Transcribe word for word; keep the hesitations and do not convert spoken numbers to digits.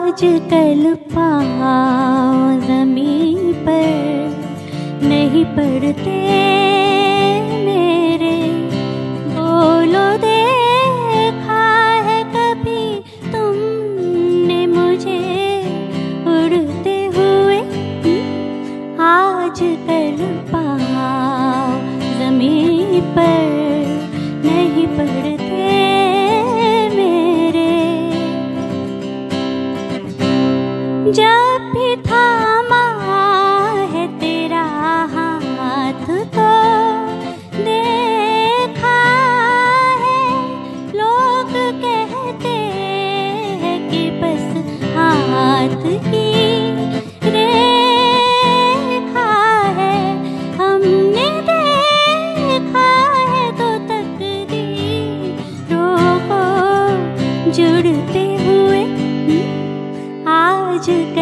आजकल पाँव ज़मीं पर नहीं पड़ते मेरे। बोलो देखा है कभी तुमने मुझे उड़ते हुए? आजकल पाँव ज़मीं पर नहीं पड़ते मेरे। जब भी थामा है तेरा हाथ तो देखा है, लोग कहते हैं कि बस हाथ की रेखा है। हमने देखा है तो तकदीरों को जुड़ते हुए। आज